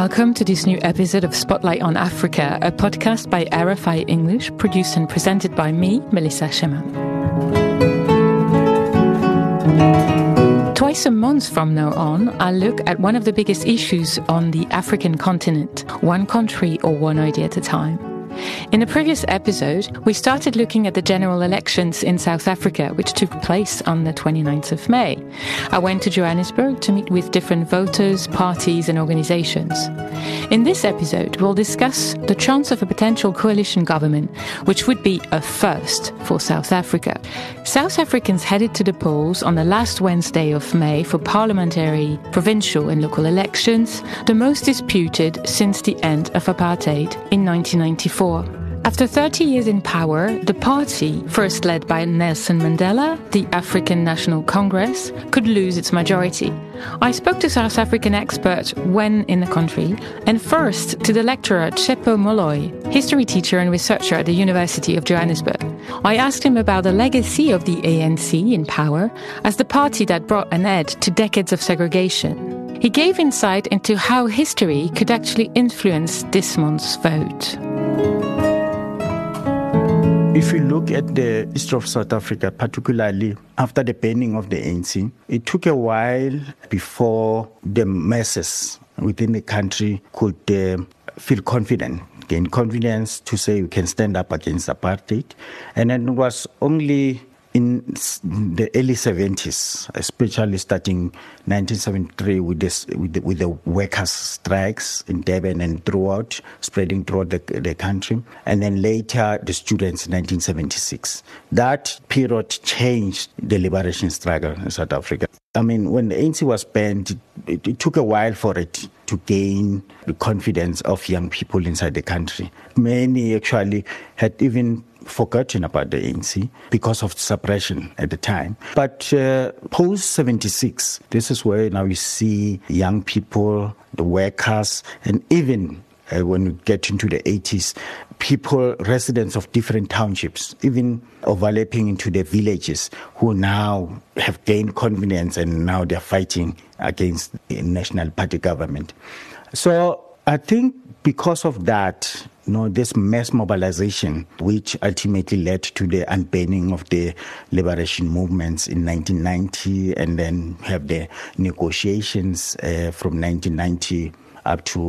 Welcome to this new episode of Spotlight on Africa, a podcast by RFI English, produced and presented by me, Melissa Sheman. Twice a month from now on, I'll look at one of the biggest issues on the African continent, one country or one idea at a time. In the previous episode, we started looking at the general elections in South Africa, which took place on the 29th of May. I went to Johannesburg to meet with different voters, parties and organizations. In this episode, we'll discuss the chance of a potential coalition government, which would be a first for South Africa. South Africans headed to the polls on the last Wednesday of May for parliamentary, provincial and local elections, the most disputed since the end of apartheid in 1994. After 30 years in power, the party, first led by Nelson Mandela, the African National Congress, could lose its majority. I spoke to South African experts when in the country, and first to the lecturer Tshepo Moloi, history teacher and researcher at the University of Johannesburg. I asked him about the legacy of the ANC in power as the party that brought an end to decades of segregation. He gave insight into how history could actually influence this month's vote. If you look at the history of South Africa, particularly after the banning of the ANC, it took a while before the masses within the country could feel confident, gain confidence to say we can stand up against apartheid. And then it was only in the early 70s, especially starting 1973 with the workers' strikes in Durban and spreading throughout the country, and then later the students in 1976. That period changed the liberation struggle in South Africa. I mean, when the ANC was banned, it took a while for it to gain the confidence of young people inside the country. Many actually had even forgotten about the ANC because of suppression at the time. But post-76, this is where now we see young people, the workers, and even when we get into the 80s, people, residents of different townships, even overlapping into the villages, who now have gained confidence and now they're fighting against the National Party government. So I think because of that, this mass mobilization, which ultimately led to the unbanning of the liberation movements in 1990, and then have the negotiations from 1990 up to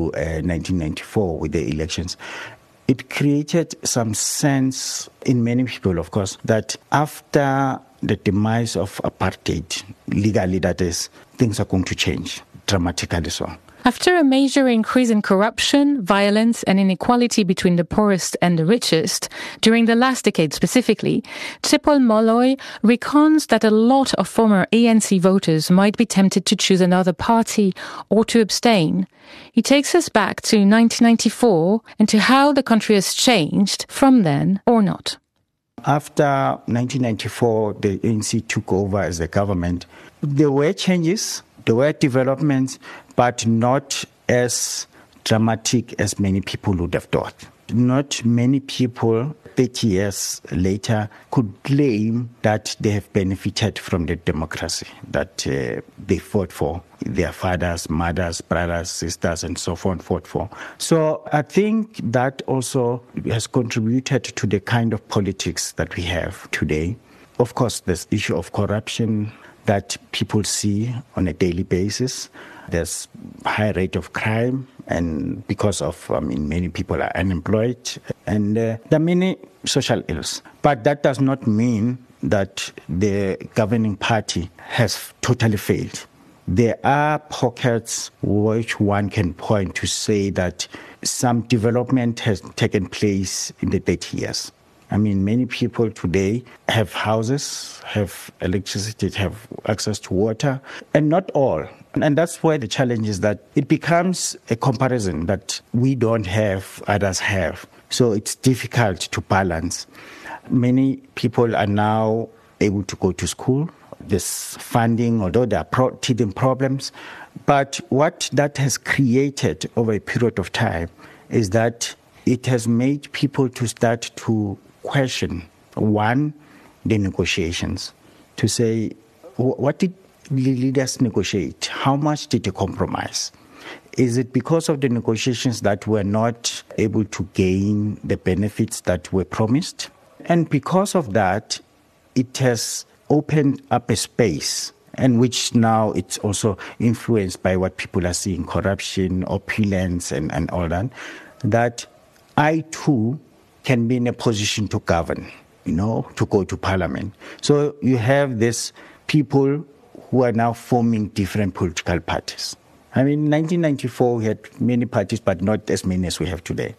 1994 with the elections, it created some sense in many people, of course, that after the demise of apartheid, legally that is, things are going to change dramatically so. After a major increase in corruption, violence and inequality between the poorest and the richest, during the last decade specifically, Tshepo Moloi recounts that a lot of former ANC voters might be tempted to choose another party or to abstain. He takes us back to 1994 and to how the country has changed from then or not. After 1994, the ANC took over as the government. There were changes, there were developments, but not as dramatic as many people would have thought. Not many people 30 years later could claim that they have benefited from the democracy that they fought for. Their fathers, mothers, brothers, sisters, and so on fought for. So I think that also has contributed to the kind of politics that we have today. Of course, this issue of corruption that people see on a daily basis. There's high rate of crime, and because of, many people are unemployed, and there are many social ills. But that does not mean that the governing party has totally failed. There are pockets which one can point to say that some development has taken place in the 30 years. Many people today have houses, have electricity, have access to water, and not all. And that's why the challenge is that it becomes a comparison that we don't have, others have. So it's difficult to balance. Many people are now able to go to school. This funding, although there are teething problems, but what that has created over a period of time is that it has made people to start to question, one, the negotiations, to say, what did the leaders negotiate? How much did they compromise? Is it because of the negotiations that we're not able to gain the benefits that were promised? And because of that, it has opened up a space, and which now it's also influenced by what people are seeing, corruption, opulence, and all that, that I too can be in a position to govern, to go to parliament. So you have these people who are now forming different political parties. I mean, in 1994, we had many parties, but not as many as we have today,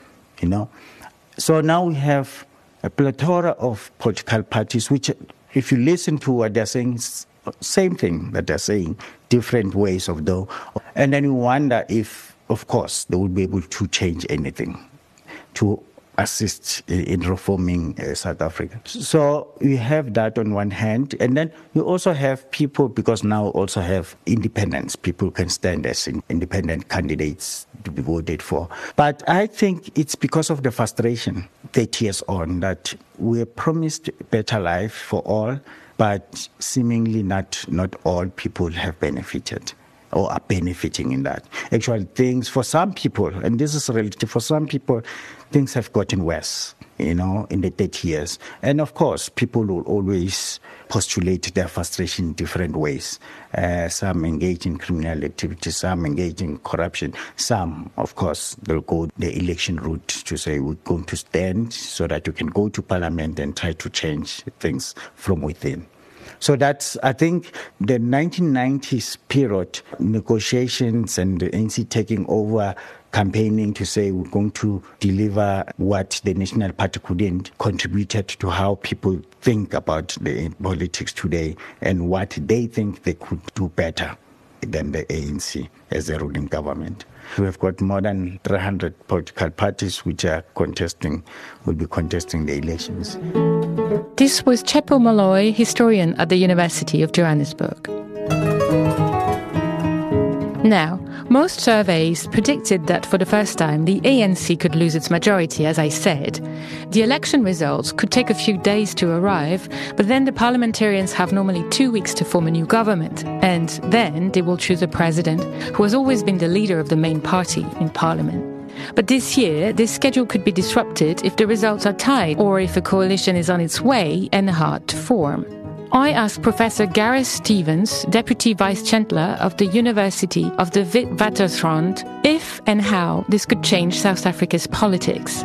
So now we have a plethora of political parties, which, if you listen to what they're saying, same thing that they're saying, different ways of doing. And then you wonder if, of course, they will be able to change anything to assist in reforming South Africa. So you have that on one hand, and then you also have people, because now also have independents. People can stand as independent candidates to be voted for. But I think it's because of the frustration 30 years on that we're promised a better life for all, but seemingly not all people have benefited or are benefiting in that. Actually, things for some people, and this is relative, for some people, things have gotten worse, in the 30 years. And of course, people will always postulate their frustration in different ways. Some engage in criminal activities, some engage in corruption. Some, of course, they'll go the election route to say, we're going to stand so that you can go to parliament and try to change things from within. So that's, I think, the 1990s period, negotiations and the ANC taking over, campaigning to say we're going to deliver what the National Party couldn't, contributed to how people think about the politics today and what they think they could do better than the ANC as a ruling government. We've got more than 300 political parties which will be contesting the elections. This was Tshepo Moloi, historian at the University of Johannesburg. Now, most surveys predicted that for the first time the ANC could lose its majority, as I said. The election results could take a few days to arrive, but then the parliamentarians have normally 2 weeks to form a new government, and then they will choose a president who has always been the leader of the main party in parliament. But this year, this schedule could be disrupted if the results are tied or if a coalition is on its way and hard to form. I asked Professor Gareth Stevens, Deputy Vice-Chancellor of the University of the Witwatersrand, if and how this could change South Africa's politics.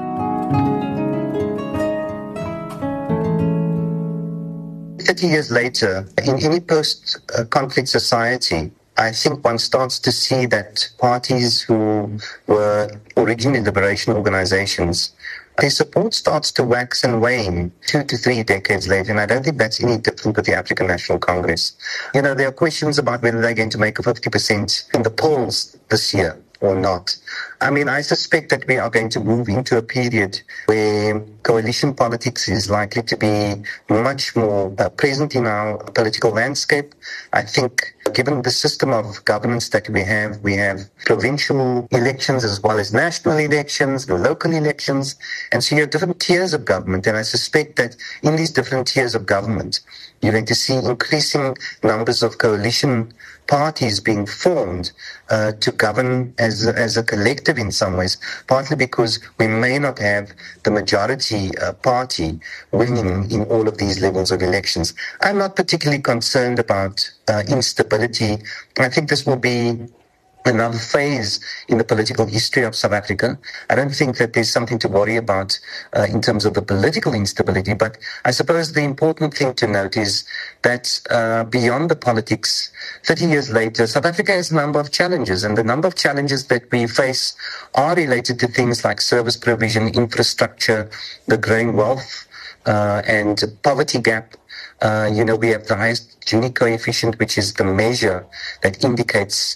30 years later, in any post-conflict society, I think one starts to see that parties who were originally liberation organizations, their support starts to wax and wane 2 to 3 decades later, and I don't think that's any different with the African National Congress. There are questions about whether they're going to make a 50% in the polls this year or not. I suspect that we are going to move into a period where coalition politics is likely to be much more present in our political landscape. I think, given the system of governance that we have provincial elections as well as national elections, local elections, and so you have different tiers of government, and I suspect that in these different tiers of government, you're going to see increasing numbers of coalition parties being formed to govern as a collective in some ways, partly because we may not have the majority party winning in all of these levels of elections. I'm not particularly concerned about instability. I think this will be another phase in the political history of South Africa. I don't think that there's something to worry about in terms of the political instability, but I suppose the important thing to note is that beyond the politics, 30 years later, South Africa has a number of challenges, and the number of challenges that we face are related to things like service provision, infrastructure, the growing wealth and poverty gap. We have the highest Gini coefficient, which is the measure that indicates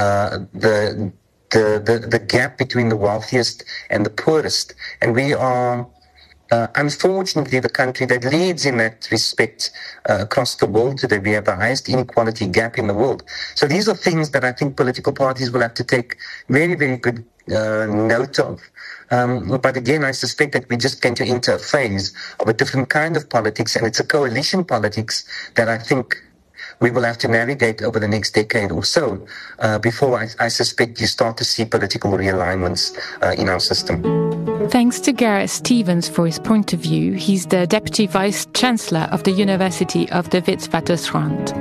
the gap between the wealthiest and the poorest. And we are, unfortunately, the country that leads in that respect across the world today. We have the highest inequality gap in the world. So these are things that I think political parties will have to take very, very good note of. But again, I suspect that we're just going to enter a phase of a different kind of politics, and it's a coalition politics that I think we will have to navigate over the next decade or so before I suspect you start to see political realignments in our system. Thanks to Gareth Stevens for his point of view. He's the Deputy Vice-Chancellor of the University of the Witwatersrand.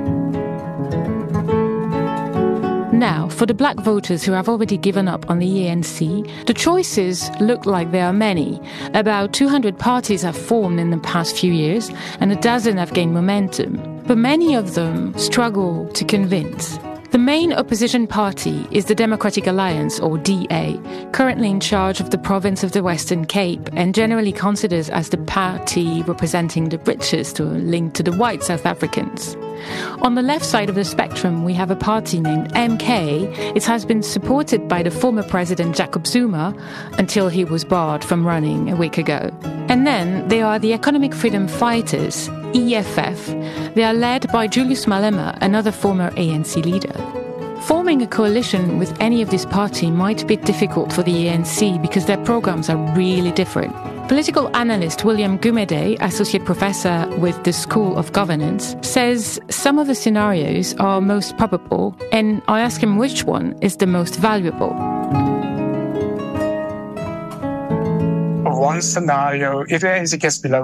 Now, for the black voters who have already given up on the ANC, the choices look like there are many. About 200 parties have formed in the past few years, and a dozen have gained momentum. But many of them struggle to convince. The main opposition party is the Democratic Alliance, or DA, currently in charge of the province of the Western Cape and generally considered as the party representing the richest or linked to the white South Africans. On the left side of the spectrum, we have a party named MK. It has been supported by the former president Jacob Zuma until he was barred from running a week ago. And then there are the Economic Freedom Fighters, EFF. They are led by Julius Malema, another former ANC leader. Forming a coalition with any of this party might be difficult for the ANC because their programs are really different. Political analyst William Gumede, associate professor with the School of Governance, says some of the scenarios are most probable, and I ask him which one is the most valuable. One scenario, if the ANC gets below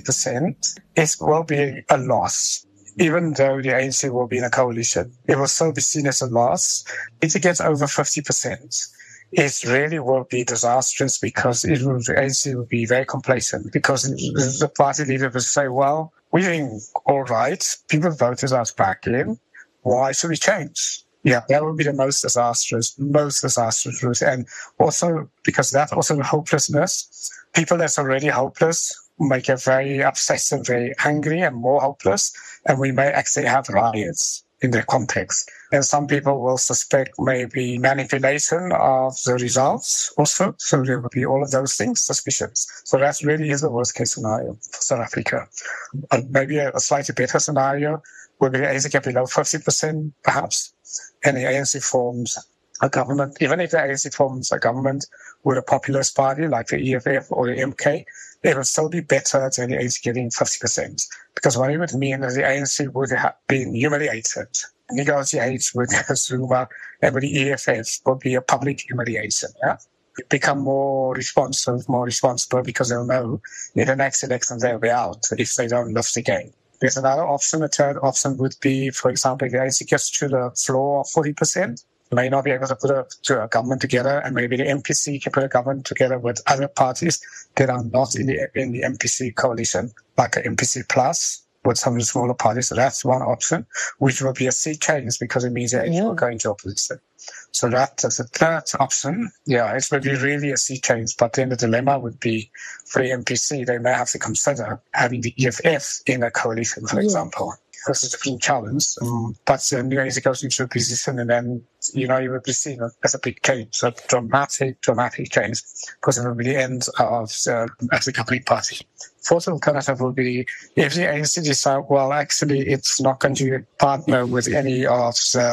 50%, it will be a loss. Even though the ANC will be in a coalition, it will still be seen as a loss. If it gets over 50%, it really will be disastrous because the ANC will be very complacent because the party leader will say, well, we're doing all right. People voted us back in. Why should we change? Yeah, that would be the most disastrous route. And also because that also hopelessness, people that's already hopeless may get very obsessive, very angry and more hopeless. And we may actually have riots in their context. And some people will suspect maybe manipulation of the results also. So there will be all of those things, suspicions. So that really is the worst case scenario for South Africa. Maybe a slightly better scenario would be the ANC get below 50%, perhaps, and the ANC forms a government. Even if the ANC forms a government with a populist party like the EFF or the MK, it would still be better than the ANC getting 50%. Because what it would mean is the ANC would have been humiliated. Negotiates with Zuma and with the EFF would be a public humiliation. Yeah? Become more responsible because they'll know in the next election they'll be out if they don't lift the game. There's another option. A third option would be, for example, if the ANC gets to the floor of 40%, may not be able to put a government together, and maybe the MPC can put a government together with other parties that are not in the MPC coalition, like the MPC Plus with some of the smaller parties. So that's one option, which will be a sea change because it means that you're going to opposition. So that is the third option. Yeah, it would be really a sea change. But then the dilemma would be for the MPC, they may have to consider having the EFF in a coalition, for example. This is a different challenge, but the new ANC goes into a position and then, you would be seen as a big change, a dramatic change, because it will be the end of the complete party. Fourth alternative would be if the ANC decide, well, actually, it's not going to partner with any of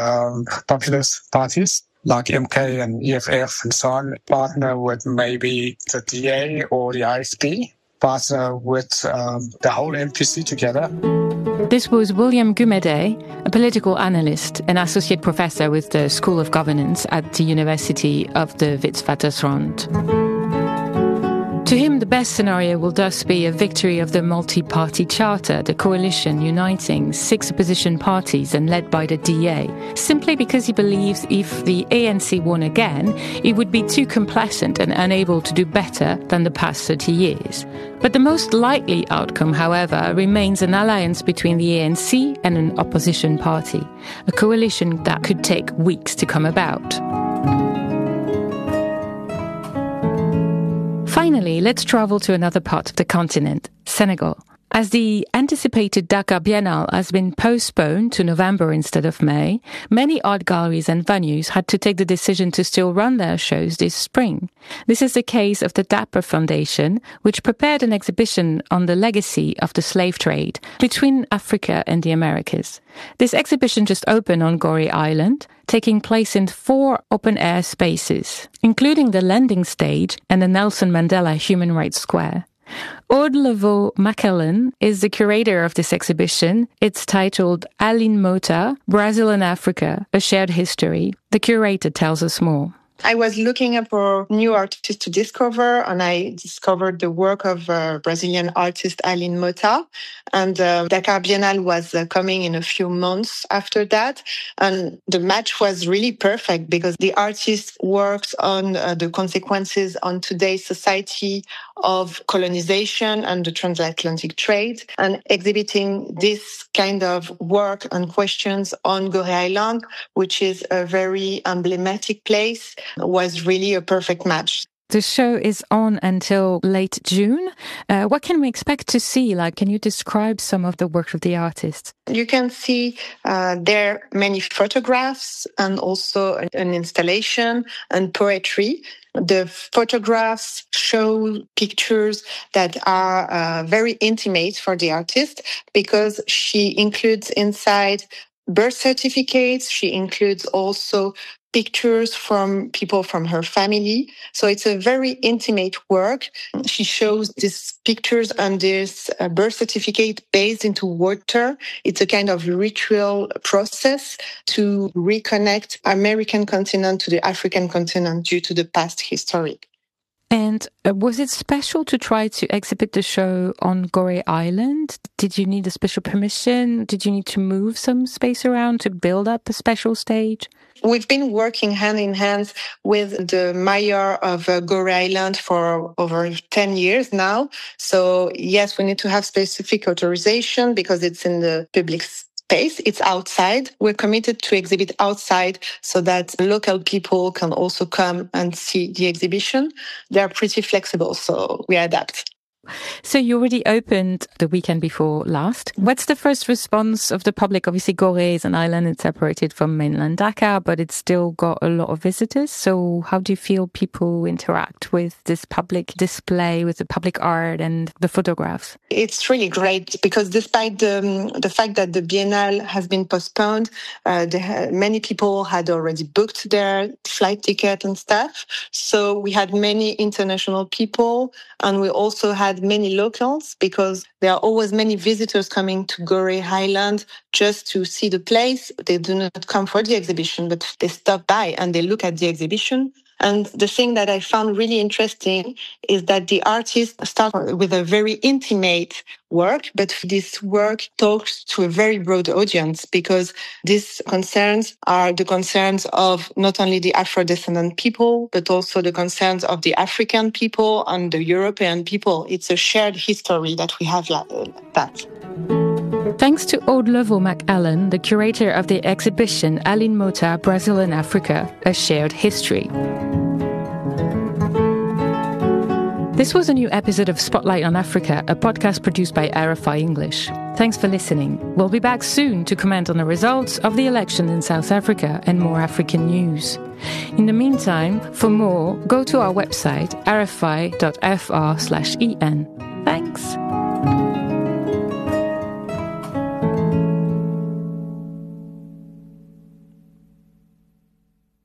the populist parties, like MK and EFF and so on, partner with maybe the DA or the IFP, partner with the whole MPC together. This was William Gumede, a political analyst and associate professor with the School of Governance at the University of the Witwatersrand. To him, the best scenario will thus be a victory of the multi-party charter, the coalition uniting 6 opposition parties and led by the DA, simply because he believes if the ANC won again, it would be too complacent and unable to do better than the past 30 years. But the most likely outcome, however, remains an alliance between the ANC and an opposition party, a coalition that could take weeks to come about. Finally, let's travel to another part of the continent, Senegal. As the anticipated Dakar Biennale has been postponed to November instead of May, many art galleries and venues had to take the decision to still run their shows this spring. This is the case of the Dapper Foundation, which prepared an exhibition on the legacy of the slave trade between Africa and the Americas. This exhibition just opened on Gorée Island, taking place in 4 open-air spaces, including the landing stage and the Nelson Mandela Human Rights Square. Aude Levaux McAllen is the curator of this exhibition. It's titled Aline Mota, Brazil and Africa, A Shared History. The curator tells us more. I was looking for new artists to discover, and I discovered the work of Brazilian artist Aline Mota. And Dakar Biennale was coming in a few months after that. And the match was really perfect because the artist works on the consequences on today's society of colonization and the transatlantic trade, and exhibiting this kind of work and questions on Gorée Island, which is a very emblematic place, was really a perfect match. The show is on until late June. What can we expect to see? Can you describe some of the work of the artists? You can see there many photographs and also an installation and poetry. The photographs show pictures that are very intimate for the artist because she includes inside birth certificates. She includes also pictures from people from her family. So it's a very intimate work. She shows these pictures and this birth certificate based into water. It's a kind of ritual process to reconnect American continent to the African continent due to the past history. And was it special to try to exhibit the show on Gorée Island? Did you need a special permission? Did you need to move some space around to build up a special stage? We've been working hand in hand with the mayor of Gorée Island for over 10 years now. So yes, we need to have specific authorization because it's in the public space. It's outside. We're committed to exhibit outside so that local people can also come and see the exhibition. They're pretty flexible, so we adapt. So you already opened the weekend before last. What's the first response of the public? Obviously, Gorée is an island. It's separated from mainland Dakar, but it's still got a lot of visitors. So how do you feel people interact with this public display, with the public art and the photographs? It's really great because despite the fact that the Biennale has been postponed, many people had already booked their flight ticket and stuff. So we had many international people, and we also had many locals because there are always many visitors coming to Gorée Island just to see the place. They do not come for the exhibition, but they stop by and they look at the exhibition. And the thing that I found really interesting is that the artists start with a very intimate work, but this work talks to a very broad audience because these concerns are the concerns of not only the Afro-descendant people, but also the concerns of the African people and the European people. It's a shared history that we have like that. Thanks to Aude Levaux McAllen, the curator of the exhibition Aline Mota, Brazil and Africa, A Shared History. This was a new episode of Spotlight on Africa, a podcast produced by RFI English. Thanks for listening. We'll be back soon to comment on the results of the election in South Africa and more African news. In the meantime, for more, go to our website, rfi.fr/en. Thanks.